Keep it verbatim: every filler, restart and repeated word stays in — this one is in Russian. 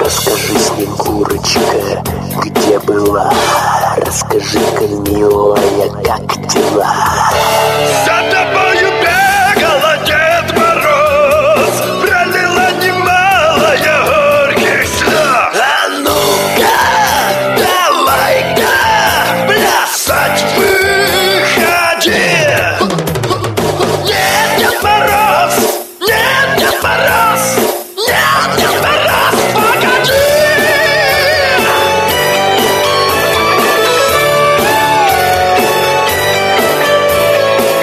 Скажи, Снегурочка, где была? Расскажи-ка, милая, как дела?